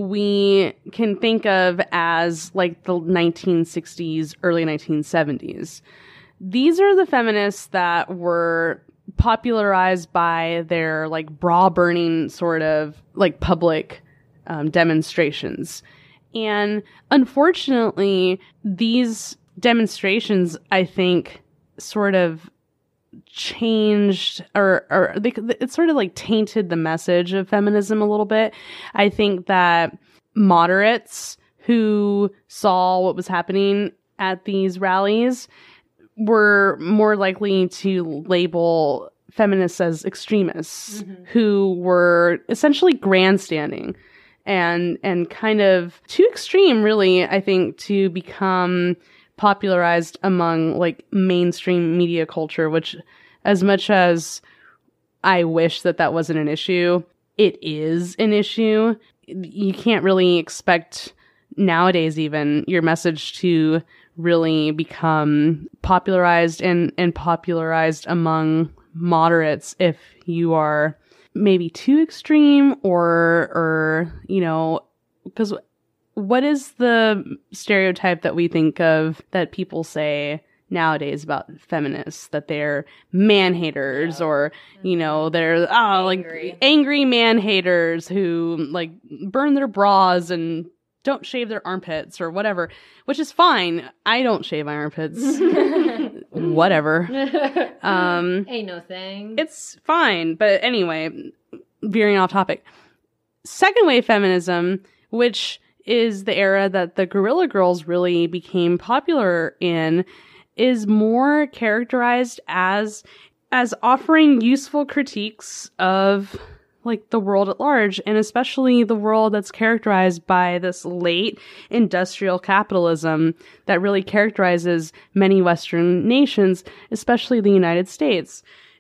S4: we can think of as like the 1960s, early 1970s. These are the feminists that were popularized by their like bra burning sort of like public demonstrations. And unfortunately, these demonstrations, I think, sort of changed it sort of like tainted the message of feminism a little bit. I think that moderates who saw what was happening at these rallies were more likely to label feminists as extremists who were essentially grandstanding and kind of too extreme, really, I think, to become popularized among like mainstream media culture, which as much as I wish that wasn't an issue, it is an issue. You can't really expect nowadays even your message to really become popularized and popularized among moderates if you are maybe too extreme or because what is the stereotype that we think of that people say nowadays about feminists, that they're man haters or they're like angry man haters who like burn their bras and don't shave their armpits or whatever, which is fine. I don't shave my armpits. whatever.
S5: Ain't no thing.
S4: It's fine. But anyway, veering off topic. Second wave feminism, which is the era that the Guerrilla Girls really became popular in, is more characterized as offering useful critiques of like the world at large, and especially the world that's characterized by this late industrial capitalism that really characterizes many Western nations, especially the United States.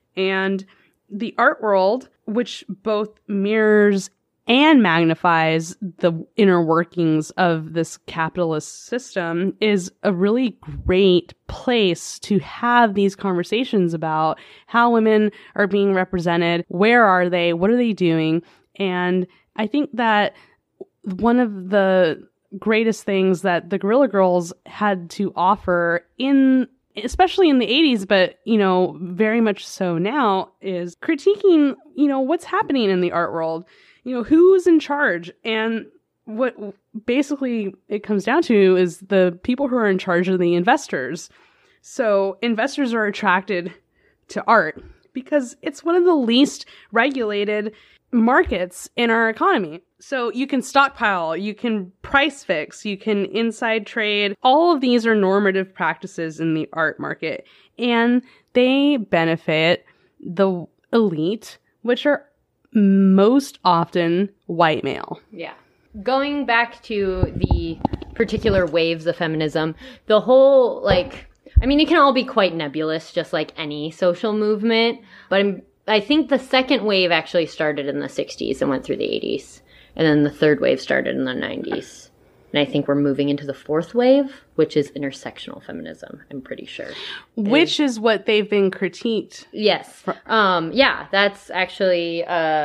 S4: And the art world, which both mirrors and magnifies the inner workings of this capitalist system, is a really great place to have these conversations about how women are being represented, where are they, what are they doing. And I think that one of the greatest things that the Guerrilla Girls had to offer especially in the 80s, but, very much so now, is critiquing, what's happening in the art world. Who's in charge? And what basically it comes down to is the people who are in charge are the investors. So investors are attracted to art because it's one of the least regulated markets in our economy. So you can stockpile, you can price fix, you can inside trade. All of these are normative practices in the art market, and they benefit the elite, which are most often white male.
S5: Yeah. Going back to the particular waves of feminism, the whole, it can all be quite nebulous, just like any social movement. But I think the second wave actually started in the 60s and went through the 80s. And then the third wave started in the 90s. And I think we're moving into the fourth wave, which is intersectional feminism, I'm pretty sure.
S4: Which is what they've been critiqued.
S5: Yes. Yeah, that's actually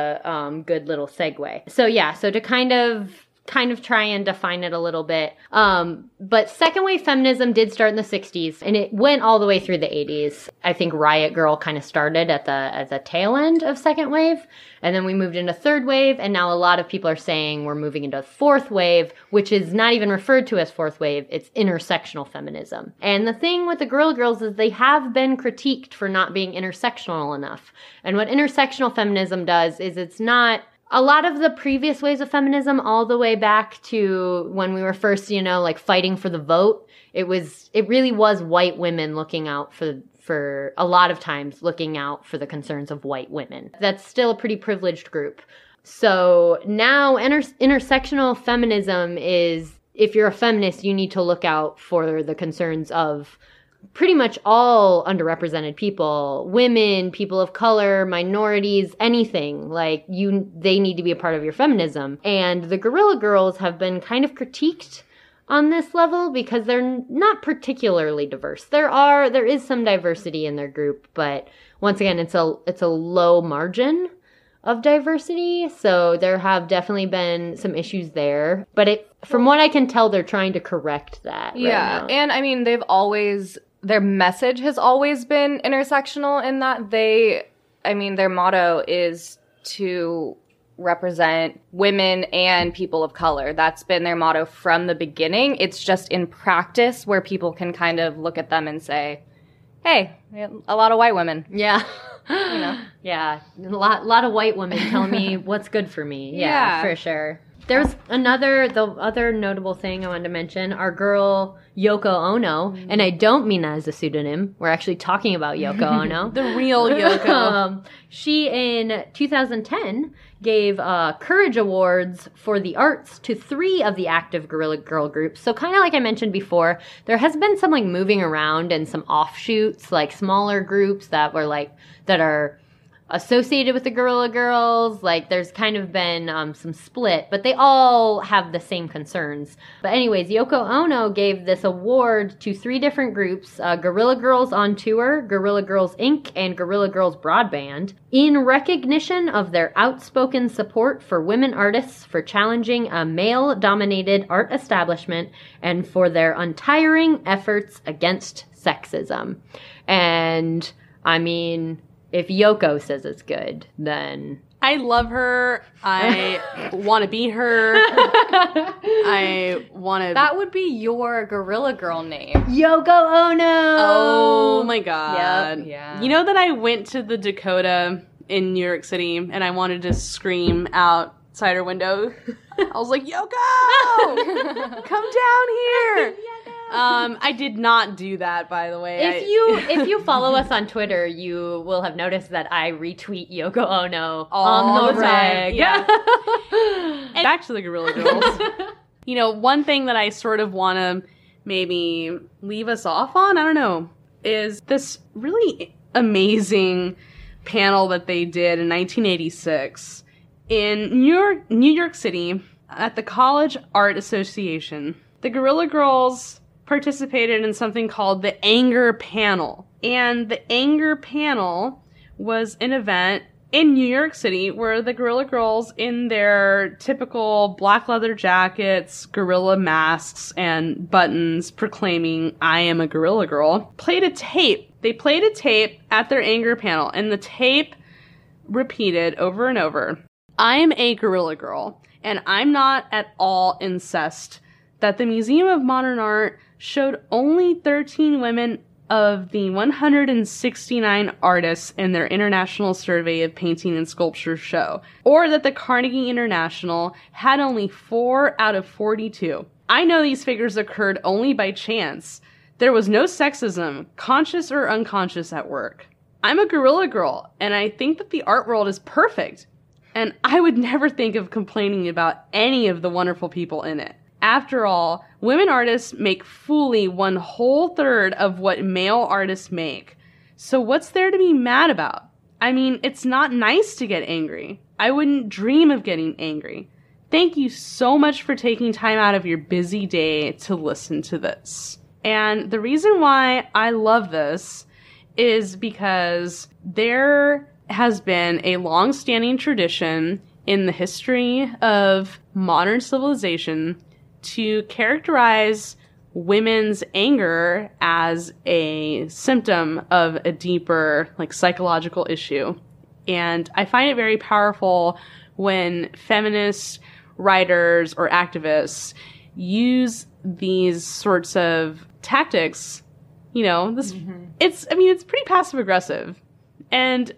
S5: a good little segue. So to kind of try and define it a little bit. But second wave feminism did start in the 60s and it went all the way through the 80s. I think Riot Girl kind of started at the tail end of second wave. And then we moved into third wave, and now a lot of people are saying we're moving into fourth wave, which is not even referred to as fourth wave. It's intersectional feminism. And the thing with the Guerrilla Girls is they have been critiqued for not being intersectional enough. And what intersectional feminism does is it's not a lot of the previous ways of feminism, all the way back to when we were first, fighting for the vote. It really was white women looking out for a lot of times looking out for the concerns of white women. That's still a pretty privileged group. So now intersectional feminism is, if you're a feminist, you need to look out for the concerns of pretty much all underrepresented people, women, people of color, minorities, anything. They need to be a part of your feminism. And the Guerrilla Girls have been kind of critiqued on this level because they're not particularly diverse. There is some diversity in their group, but once again, it's a low margin of diversity. So there have definitely been some issues there, but from what I can tell, they're trying to correct that.
S3: Yeah.
S5: Right now.
S3: And I mean, their message has always been intersectional in that their motto is to represent women and people of color. That's been their motto from the beginning. It's just in practice where people can kind of look at them and say, hey, a lot of white women.
S5: Yeah. Yeah. A lot of white women telling me what's good for me. Yeah, for sure. There's the other notable thing I wanted to mention, our girl Yoko Ono, and I don't mean that as a pseudonym. We're actually talking about Yoko Ono.
S4: The real Yoko.
S5: She, in 2010, gave Courage Awards for the arts to 3 of the active Guerrilla Girl groups. So kind of like I mentioned before, there has been some moving around and some offshoots, smaller groups that are associated with the Guerrilla Girls. There's kind of been some split, but they all have the same concerns. But anyways, Yoko Ono gave this award to 3 different groups, Guerrilla Girls on Tour, Guerrilla Girls Inc., and Guerrilla Girls Broadband, in recognition of their outspoken support for women artists, for challenging a male-dominated art establishment, and for their untiring efforts against sexism. And, I mean, if Yoko says it's good, then
S4: I love her. I want to be her. I want to.
S3: That would be your Gorilla Girl name.
S5: Yoko Ono.
S4: Oh my God.
S3: Yep, yeah.
S4: You know that I went to the Dakota in New York City and I wanted to scream outside her window. I was like, Yoko! Come down here! I did not do that, by the way.
S5: If you follow us on Twitter, you will have noticed that I retweet Yoko Ono on the reg.
S4: Yeah. And back to the Gorilla Girls. You know, one thing that I sort of want to maybe leave us off on, I don't know, is this really amazing panel that they did in 1986 in New York City at the College Art Association. The Gorilla Girls participated in something called the Anger Panel. And the Anger Panel was an event in New York City where the Gorilla Girls, in their typical black leather jackets, gorilla masks, and buttons proclaiming, "I am a Gorilla Girl," played a tape. They played a tape at their Anger Panel, and the tape repeated over and over, "I am a Gorilla Girl, and I'm not at all incensed that the Museum of Modern Art showed only 13 women of the 169 artists in their International Survey of Painting and Sculpture show, or that the Carnegie International had only 4 out of 42. I know these figures occurred only by chance. There was no sexism, conscious or unconscious, at work. I'm a Gorilla Girl, and I think that the art world is perfect, and I would never think of complaining about any of the wonderful people in it. After all, women artists make fully 1/3 of what male artists make. So what's there to be mad about? I mean, it's not nice to get angry. I wouldn't dream of getting angry. Thank you so much for taking time out of your busy day to listen to this." And the reason why I love this is because there has been a long-standing tradition in the history of modern civilization to characterize women's anger as a symptom of a deeper, like, psychological issue. And I find it very powerful when feminist writers or activists use these sorts of tactics. You know, this it's pretty passive aggressive. And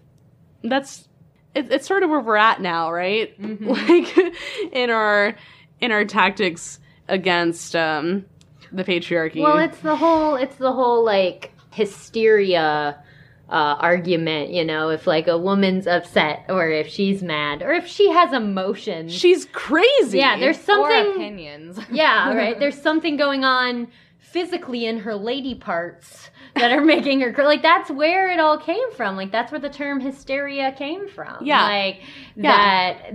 S4: it's sort of where we're at now, right? Like in our tactics against the patriarchy.
S5: Well, it's the whole like hysteria argument, you know, if like a woman's upset or if she's mad or if she has emotions.
S4: She's crazy.
S5: Yeah, there's
S3: Or
S5: something
S3: opinions.
S5: Yeah, right. There's something going on physically in her lady parts that are making her like, that's where it all came from. Like, that's where the term hysteria came from.
S4: Yeah.
S5: Like that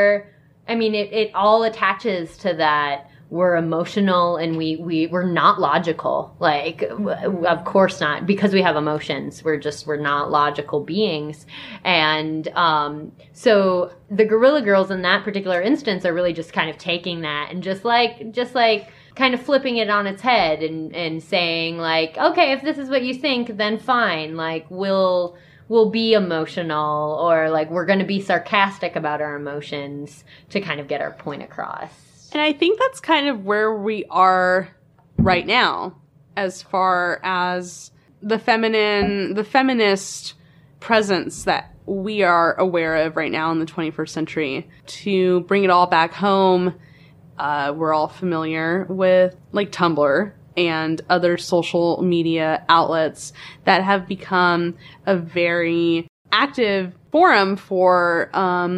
S5: it all attaches to that. We're emotional and we're not logical. Like, of course not, because we have emotions. We're not logical beings. And so the Gorilla Girls in that particular instance are really just kind of taking that and just like kind of flipping it on its head and saying like, okay, if this is what you think, then fine. Like, we'll be emotional, or like we're going to be sarcastic about our emotions to kind of get our point across.
S4: And I think that's kind of where we are right now, as far as the feminist presence that we are aware of right now in the 21st century. To bring it all back home, we're all familiar with like Tumblr and other social media outlets that have become a very active forum for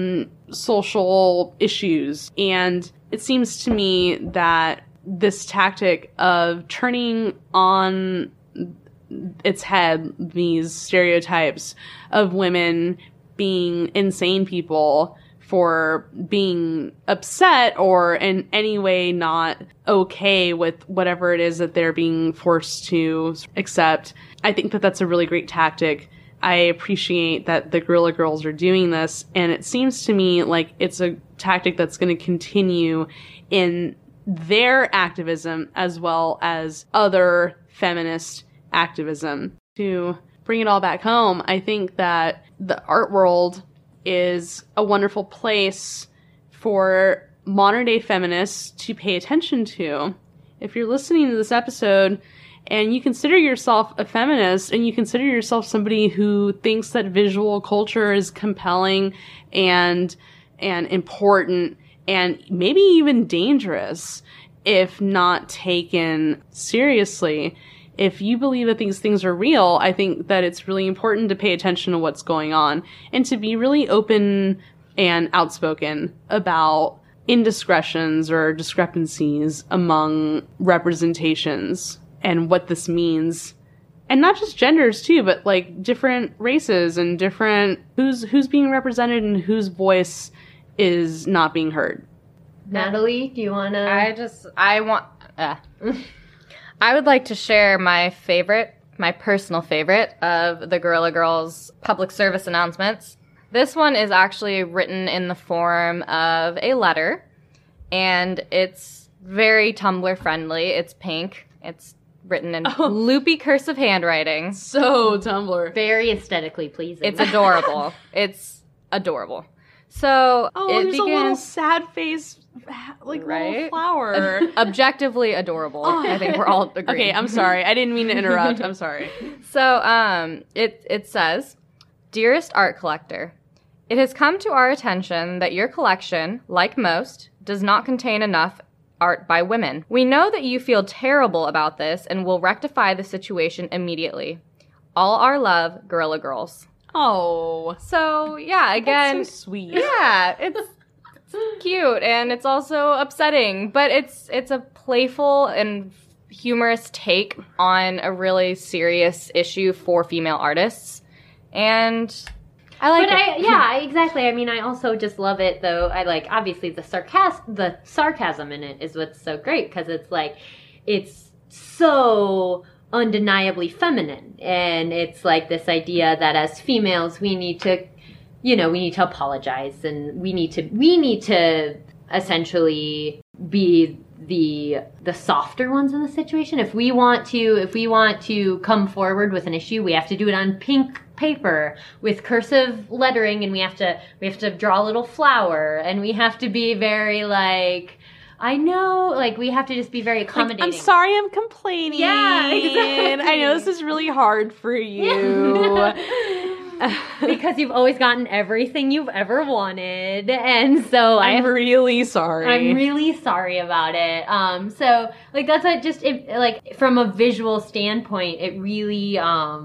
S4: social issues. And it seems to me that this tactic of turning on its head these stereotypes of women being insane people for being upset or in any way not okay with whatever it is that they're being forced to accept, I think that that's a really great tactic. I appreciate that the Gorilla Girls are doing this, and it seems to me like it's a tactic that's going to continue in their activism as well as other feminist activism. To bring it all back home, I think that the art world is a wonderful place for modern day feminists to pay attention to. If you're listening to this episode and you consider yourself a feminist and you consider yourself somebody who thinks that visual culture is compelling and important and maybe even dangerous if not taken seriously, if you believe that these things are real, I think that it's really important to pay attention to what's going on and to be really open and outspoken about indiscretions or discrepancies among representations and what this means. And not just genders too, but like different races and different who's being represented and whose voice is not being heard.
S5: Natalie, do you want to?
S3: I would like to share my personal favorite of the Guerrilla Girls public service announcements. This one is actually written in the form of a letter, and it's very Tumblr friendly. It's pink. It's written in loopy cursive handwriting.
S4: So Tumblr.
S5: Very aesthetically pleasing.
S3: It's adorable. It's adorable. So it
S4: there's
S3: begins,
S4: a little sad face, like little flower.
S3: Objectively adorable. I think we're all agreeing.
S4: Okay, I'm sorry. I didn't mean to interrupt. I'm sorry.
S3: So it says, "Dearest art collector, it has come to our attention that your collection, like most, does not contain enough art by women. We know that you feel terrible about this and will rectify the situation immediately. All our love, Guerrilla Girls."
S4: Oh,
S3: So, yeah, again,
S4: that's so sweet.
S3: yeah, it's cute and it's also upsetting, but it's a playful and humorous take on a really serious issue for female artists. And I like it.
S5: Exactly. I mean, I also just love it, though. I like, obviously, the sarcasm in it is what's so great, because it's so undeniably feminine, and it's like this idea that as females we need to apologize, and we need to essentially be the softer ones in the situation. If we want to come forward with an issue, we have to do it on pink paper with cursive lettering, and we have to draw a little flower, and we have to be very like, I know, like, we have to just be very accommodating.
S4: I'm sorry I'm complaining.
S5: Yeah, exactly.
S4: I know this is really hard for you.
S5: Because you've always gotten everything you've ever wanted. And so
S4: I'm really sorry.
S5: I'm really sorry about it. So, like, that's what like, from a visual standpoint, it really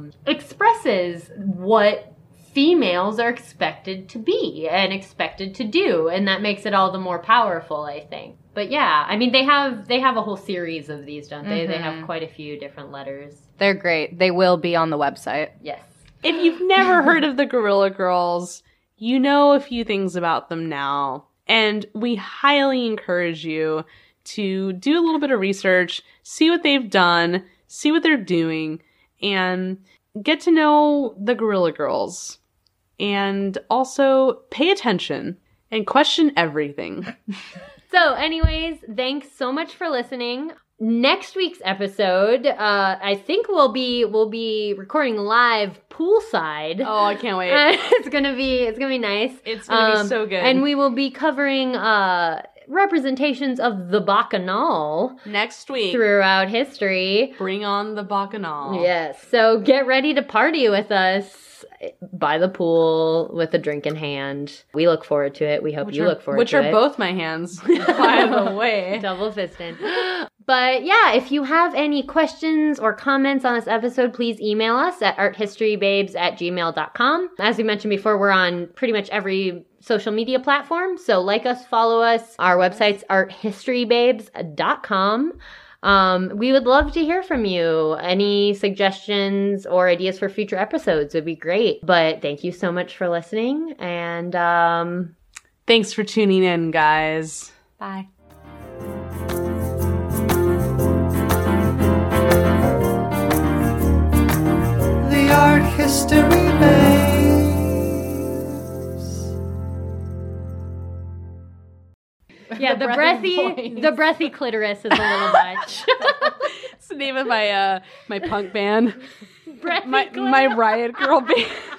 S5: expresses what females are expected to be and expected to do. And that makes it all the more powerful, I think. But yeah, I mean, they have a whole series of these, don't they? Mm-hmm. They have quite a few different letters.
S3: They're great. They will be on the website.
S5: Yes.
S4: If you've never heard of the Guerrilla Girls, you know a few things about them now. And we highly encourage you to do a little bit of research, see what they've done, see what they're doing, and get to know the Guerrilla Girls. And also pay attention and question everything.
S5: So anyways, thanks so much for listening. Next week's episode, I think we'll be recording live poolside.
S4: Oh, I can't wait.
S5: It's gonna be nice.
S4: It's gonna be so good.
S5: And we will be covering representations of the Bacchanal
S4: next week
S5: throughout history.
S4: Bring on the Bacchanal.
S5: Yes. So get ready to party with us by the pool with a drink in hand. We look forward to it. We hope you look forward to it.
S4: Which are both my hands, by the way.
S5: Double fisting. But yeah, if you have any questions or comments on this episode, please email us at arthistorybabes@gmail.com. As we mentioned before, we're on pretty much every social media platform. So like us, follow us. Our website's arthistorybabes.com. We would love to hear from you. Any suggestions or ideas for future episodes would be great. But thank you so much for listening. And
S4: thanks for tuning in, guys.
S3: Bye.
S1: The Art History Babes.
S5: Yeah, the breathy clitoris is a little much.
S4: It's the name of my my punk band.
S5: Breathy
S4: my Riot Girl band.